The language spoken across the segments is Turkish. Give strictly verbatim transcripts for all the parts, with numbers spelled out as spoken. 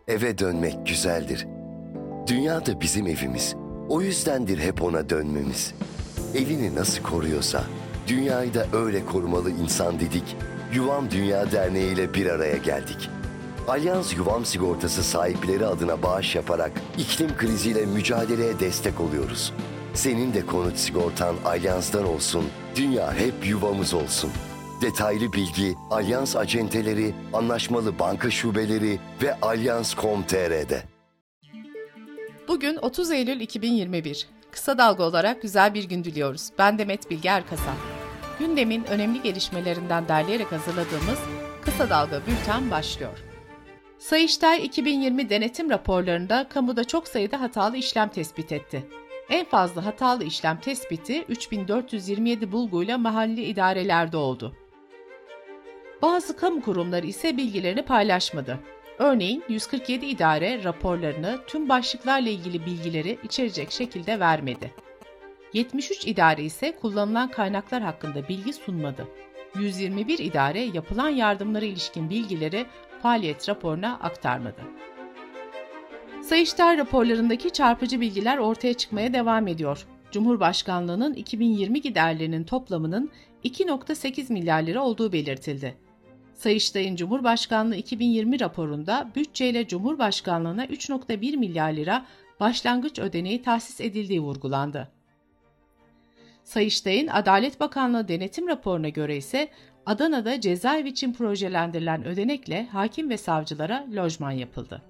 Eve dönmek güzeldir. Dünya da bizim evimiz. O yüzdendir hep ona dönmemiz. Evini nasıl koruyorsa, dünyayı da öyle korumalı insan dedik. Yuvam Dünya Derneği ile bir araya geldik. Alyans Yuvam Sigortası sahipleri adına bağış yaparak iklim kriziyle mücadeleye destek oluyoruz. Senin de konut sigortan Alyans'tan olsun, dünya hep yuvamız olsun. Detaylı bilgi Alyans acenteleri, anlaşmalı banka şubeleri ve alyans nokta com nokta tr'de. Bugün otuz Eylül iki bin yirmi bir. Kısa Dalga olarak güzel bir gün diliyoruz. Ben Demet Bilge Erkasap. Gündemin önemli gelişmelerinden derleyerek hazırladığımız Kısa Dalga Bülten başlıyor. Sayıştay iki bin yirmi denetim raporlarında kamuda çok sayıda hatalı işlem tespit etti. En fazla hatalı işlem tespiti üç bin dört yüz yirmi yedi bulguyla mahalli idarelerde oldu. Bazı kamu kurumları ise bilgilerini paylaşmadı. Örneğin yüz kırk yedi idare raporlarını tüm başlıklarla ilgili bilgileri içerecek şekilde vermedi. yetmiş üç idare ise kullanılan kaynaklar hakkında bilgi sunmadı. yüz yirmi bir idare yapılan yardımlara ilişkin bilgileri faaliyet raporuna aktarmadı. Sayıştay raporlarındaki çarpıcı bilgiler ortaya çıkmaya devam ediyor. Cumhurbaşkanlığının iki bin yirmi giderlerinin toplamının iki virgül sekiz milyar lira olduğu belirtildi. Sayıştay'ın Cumhurbaşkanlığı iki bin yirmi raporunda bütçeyle Cumhurbaşkanlığına üç virgül bir milyar lira başlangıç ödeneği tahsis edildiği vurgulandı. Sayıştay'ın Adalet Bakanlığı denetim raporuna göre ise Adana'da cezaevi için projelendirilen ödenekle hakim ve savcılara lojman yapıldı.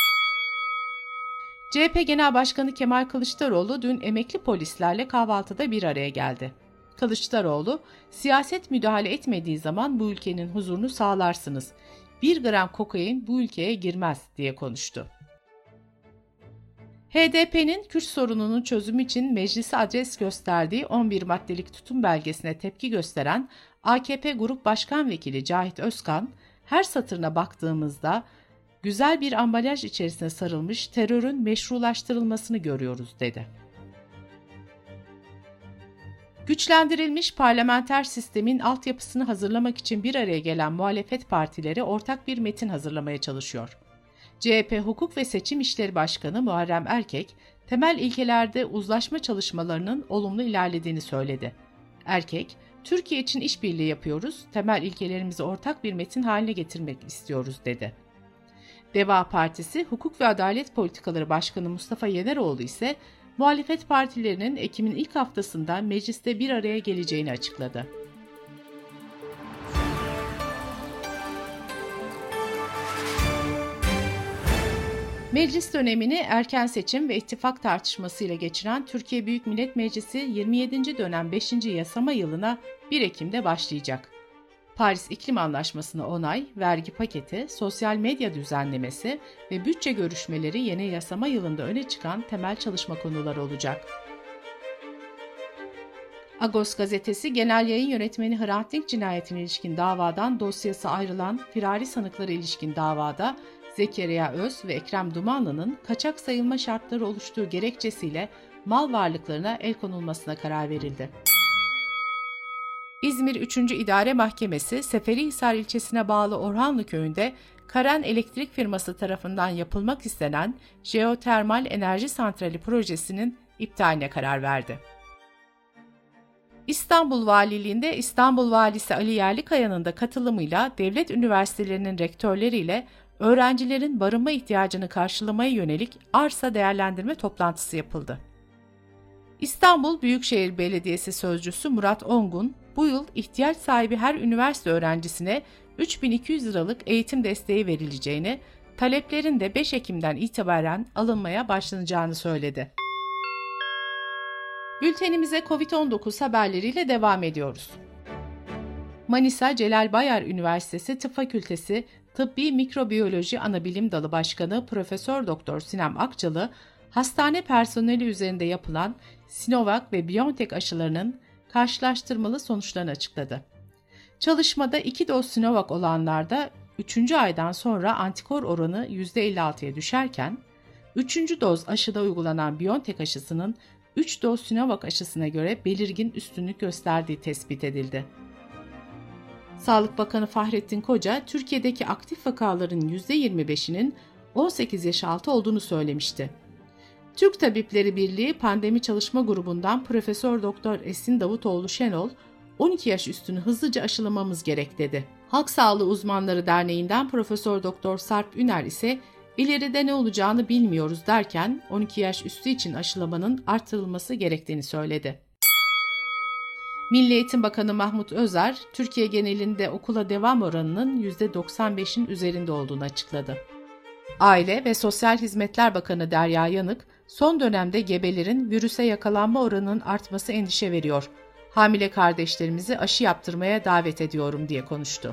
C H P Genel Başkanı Kemal Kılıçdaroğlu dün emekli polislerle kahvaltıda bir araya geldi. Kılıçdaroğlu, siyaset müdahale etmediği zaman bu ülkenin huzurunu sağlarsınız. Bir gram kokain bu ülkeye girmez diye konuştu. H D P'nin Kürt sorununun çözümü için meclise adres gösterdiği on bir maddelik tutum belgesine tepki gösteren A K P Grup Başkan Vekili Cahit Özkan, her satırına baktığımızda güzel bir ambalaj içerisine sarılmış terörün meşrulaştırılmasını görüyoruz dedi. Güçlendirilmiş parlamenter sistemin altyapısını hazırlamak için bir araya gelen muhalefet partileri ortak bir metin hazırlamaya çalışıyor. C H P Hukuk ve Seçim İşleri Başkanı Muharrem Erkek, temel ilkelerde uzlaşma çalışmalarının olumlu ilerlediğini söyledi. Erkek, Türkiye için işbirliği yapıyoruz, temel ilkelerimizi ortak bir metin haline getirmek istiyoruz dedi. Deva Partisi Hukuk ve Adalet Politikaları Başkanı Mustafa Yeneroğlu ise muhalefet partilerinin Ekim'in ilk haftasında mecliste bir araya geleceğini açıkladı. Meclis dönemini erken seçim ve ittifak tartışmasıyla geçiren Türkiye Büyük Millet Meclisi yirmi yedinci dönem beşinci yasama yılına bir Ekim'de başlayacak. Paris İklim Anlaşması'na onay, vergi paketi, sosyal medya düzenlemesi ve bütçe görüşmeleri yeni yasama yılında öne çıkan temel çalışma konuları olacak. Agos gazetesi Genel Yayın Yönetmeni Hrant Dink cinayetine ilişkin davadan dosyası ayrılan firari sanıklara ilişkin davada Zekeriya Öz ve Ekrem Dumanlı'nın kaçak sayılma şartları oluştuğu gerekçesiyle mal varlıklarına el konulmasına karar verildi. İzmir üçüncü İdare Mahkemesi, Seferihisar ilçesine bağlı Orhanlı köyünde Karen Elektrik firması tarafından yapılmak istenen jeotermal enerji santrali projesinin iptaline karar verdi. İstanbul Valiliğinde İstanbul Valisi Ali Yerlikaya'nın da katılımıyla devlet üniversitelerinin rektörleriyle öğrencilerin barınma ihtiyacını karşılamaya yönelik arsa değerlendirme toplantısı yapıldı. İstanbul Büyükşehir Belediyesi Sözcüsü Murat Ongun, bu yıl ihtiyaç sahibi her üniversite öğrencisine üç bin iki yüz liralık eğitim desteği verileceğini, taleplerin de beş Ekim'den itibaren alınmaya başlanacağını söyledi. Bültenimize kovid on dokuz haberleriyle devam ediyoruz. Manisa Celal Bayar Üniversitesi Tıp Fakültesi Tıbbi Mikrobiyoloji Anabilim Dalı Başkanı Profesör Doktor Sinem Akçalı, hastane personeli üzerinde yapılan Sinovac ve BioNTech aşılarının karşılaştırmalı sonuçlarını açıkladı. Çalışmada iki doz Sinovac olanlarda üçüncü aydan sonra antikor oranı yüzde elli altıya düşerken, üçüncü doz aşıda uygulanan BioNTech aşısının üç doz Sinovac aşısına göre belirgin üstünlük gösterdiği tespit edildi. Sağlık Bakanı Fahrettin Koca, Türkiye'deki aktif vakaların yüzde yirmi beşinin on sekiz yaş altı olduğunu söylemişti. Türk Tabipleri Birliği Pandemi Çalışma Grubu'ndan Profesör Doktor Esin Davutoğlu Şenol, on iki yaş üstünü hızlıca aşılamamız gerek dedi. Halk Sağlığı Uzmanları Derneği'nden Profesör Doktor Sarp Üner ise ileride ne olacağını bilmiyoruz derken on iki yaş üstü için aşılamanın artırılması gerektiğini söyledi. Milli Eğitim Bakanı Mahmut Özer, Türkiye genelinde okula devam oranının yüzde doksan beşin üzerinde olduğunu açıkladı. Aile ve Sosyal Hizmetler Bakanı Derya Yanık, son dönemde gebelerin virüse yakalanma oranının artması endişe veriyor. Hamile kardeşlerimizi aşı yaptırmaya davet ediyorum diye konuştu.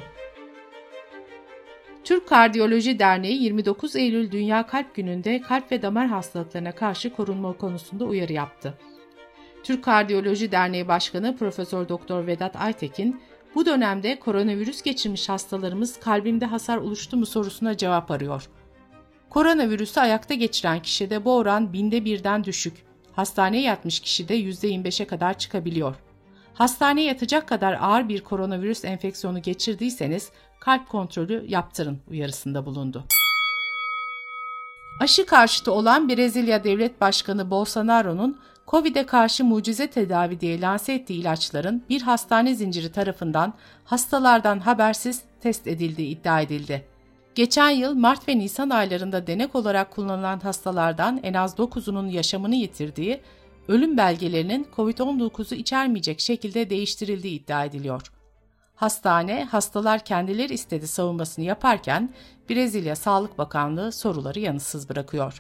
Türk Kardiyoloji Derneği yirmi dokuz Eylül Dünya Kalp Günü'nde kalp ve damar hastalıklarına karşı korunma konusunda uyarı yaptı. Türk Kardiyoloji Derneği Başkanı Profesör Doktor Vedat Aytekin, bu dönemde koronavirüs geçirmiş hastalarımız kalbinde hasar oluştu mu sorusuna cevap arıyor. Koronavirüsü ayakta geçiren kişide bu oran binde birden düşük. Hastaneye yatmış kişide yüzde yirmi beşe kadar çıkabiliyor. Hastaneye yatacak kadar ağır bir koronavirüs enfeksiyonu geçirdiyseniz kalp kontrolü yaptırın uyarısında bulundu. Aşı karşıtı olan Brezilya Devlet Başkanı Bolsonaro'nun Covid'e karşı mucize tedavi diye lanse ettiği ilaçların bir hastane zinciri tarafından hastalardan habersiz test edildiği iddia edildi. Geçen yıl Mart ve Nisan aylarında denek olarak kullanılan hastalardan en az dokuzunun yaşamını yitirdiği, ölüm belgelerinin kovid on dokuzu içermeyecek şekilde değiştirildiği iddia ediliyor. Hastane, hastalar kendileri istedi savunmasını yaparken Brezilya Sağlık Bakanlığı soruları yanıtsız bırakıyor.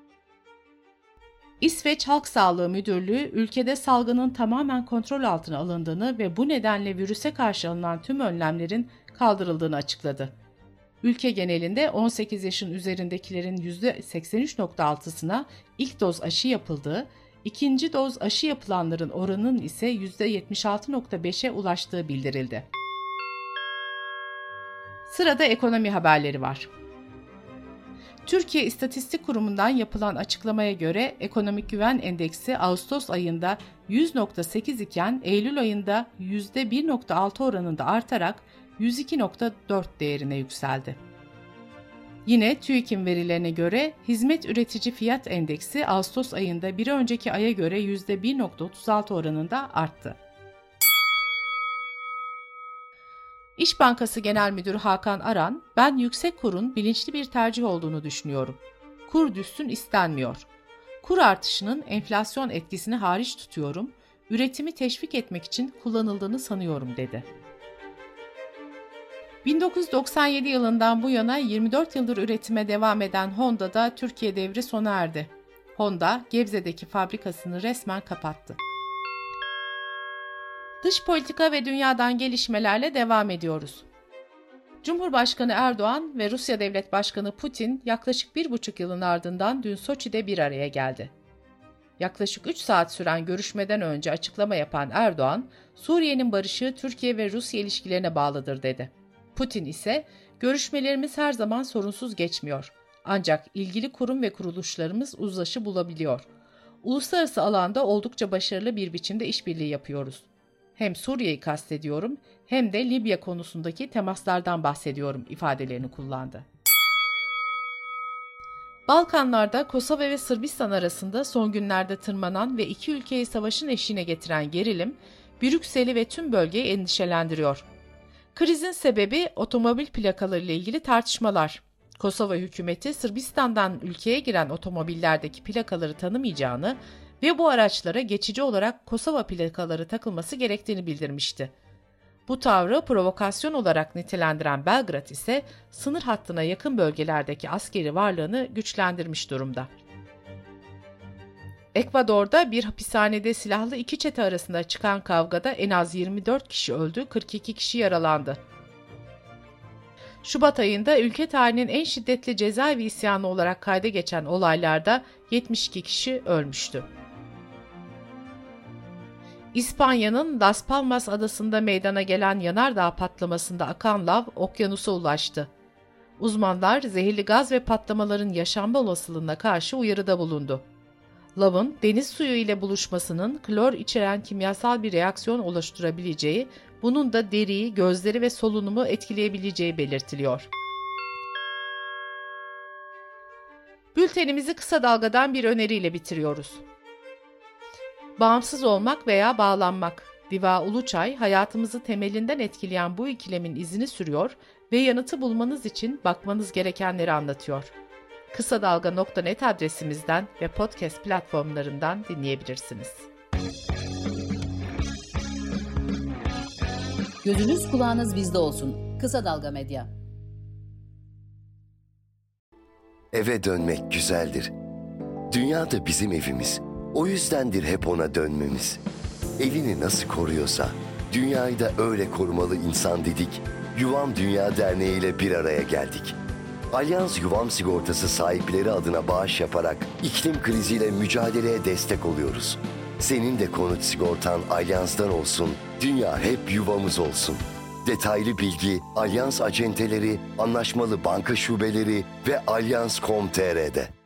İsveç Halk Sağlığı Müdürlüğü, ülkede salgının tamamen kontrol altına alındığını ve bu nedenle virüse karşı alınan tüm önlemlerin kaldırıldığını açıkladı. Ülke genelinde on sekiz yaşın üzerindekilerin yüzde seksen üç virgül altısına ilk doz aşı yapıldığı, ikinci doz aşı yapılanların oranının ise yüzde yetmiş altı virgül beşe ulaştığı bildirildi. Sırada ekonomi haberleri var. Türkiye İstatistik Kurumu'ndan yapılan açıklamaya göre ekonomik güven endeksi Ağustos ayında yüz virgül sekiz iken Eylül ayında yüzde bir virgül altı oranında artarak yüz iki virgül dört değerine yükseldi. Yine TÜİK'in verilerine göre hizmet üretici fiyat endeksi Ağustos ayında bir önceki aya göre yüzde bir virgül otuz altı oranında arttı. İş Bankası Genel Müdürü Hakan Aran, "Ben yüksek kurun bilinçli bir tercih olduğunu düşünüyorum. Kur düşsün istenmiyor. Kur artışının enflasyon etkisini hariç tutuyorum, üretimi teşvik etmek için kullanıldığını sanıyorum." dedi. bin dokuz yüz doksan yedi yılından bu yana yirmi dört yıldır üretime devam eden Honda'da Türkiye devri sona erdi. Honda, Gebze'deki fabrikasını resmen kapattı. Dış politika ve dünyadan gelişmelerle devam ediyoruz. Cumhurbaşkanı Erdoğan ve Rusya Devlet Başkanı Putin yaklaşık bir buçuk yılın ardından dün Soçi'de bir araya geldi. Yaklaşık üç saat süren görüşmeden önce açıklama yapan Erdoğan, Suriye'nin barışı Türkiye ve Rusya ilişkilerine bağlıdır dedi. Putin ise, "Görüşmelerimiz her zaman sorunsuz geçmiyor. Ancak ilgili kurum ve kuruluşlarımız uzlaşı bulabiliyor. Uluslararası alanda oldukça başarılı bir biçimde işbirliği yapıyoruz. Hem Suriye'yi kastediyorum hem de Libya konusundaki temaslardan bahsediyorum" ifadelerini kullandı. Balkanlarda Kosova ve Sırbistan arasında son günlerde tırmanan ve iki ülkeyi savaşın eşiğine getiren gerilim, Brüksel'i ve tüm bölgeyi endişelendiriyor. Krizin sebebi otomobil plakaları ile ilgili tartışmalar. Kosova hükümeti Sırbistan'dan ülkeye giren otomobillerdeki plakaları tanımayacağını ve bu araçlara geçici olarak Kosova plakaları takılması gerektiğini bildirmişti. Bu tavrı provokasyon olarak nitelendiren Belgrad ise sınır hattına yakın bölgelerdeki askeri varlığını güçlendirmiş durumda. Ekvador'da bir hapishanede silahlı iki çete arasında çıkan kavgada en az yirmi dört kişi öldü, kırk iki kişi yaralandı. Şubat ayında ülke tarihinin en şiddetli cezaevi isyanı olarak kayda geçen olaylarda yetmiş iki kişi ölmüştü. İspanya'nın Las Palmas adasında meydana gelen yanardağ patlamasında akan lav okyanusa ulaştı. Uzmanlar zehirli gaz ve patlamaların yaşanma olasılığına karşı uyarıda bulundu. Lavın deniz suyu ile buluşmasının klor içeren kimyasal bir reaksiyon oluşturabileceği, bunun da deriyi, gözleri ve solunumu etkileyebileceği belirtiliyor. Bültenimizi kısa dalgadan bir öneriyle bitiriyoruz. Bağımsız olmak veya bağlanmak. Diva Uluçay hayatımızı temelinden etkileyen bu ikilemin izini sürüyor ve yanıtı bulmanız için bakmanız gerekenleri anlatıyor. kısadalga nokta net adresimizden ve podcast platformlarından dinleyebilirsiniz. Gözünüz kulağınız bizde olsun. Kısa Dalga Medya. Eve dönmek güzeldir. Dünya da bizim evimiz. O yüzdendir hep ona dönmemiz. Evini nasıl koruyorsa, dünyayı da öyle korumalı insan dedik. Yuvam Dünya Derneği ile bir araya geldik. Alyans Yuvam Sigortası sahipleri adına bağış yaparak iklim kriziyle mücadeleye destek oluyoruz. Senin de konut sigortan Alyans'tan olsun, dünya hep yuvamız olsun. Detaylı bilgi Alyans acenteleri, anlaşmalı banka şubeleri ve alyans nokta com nokta tr'de.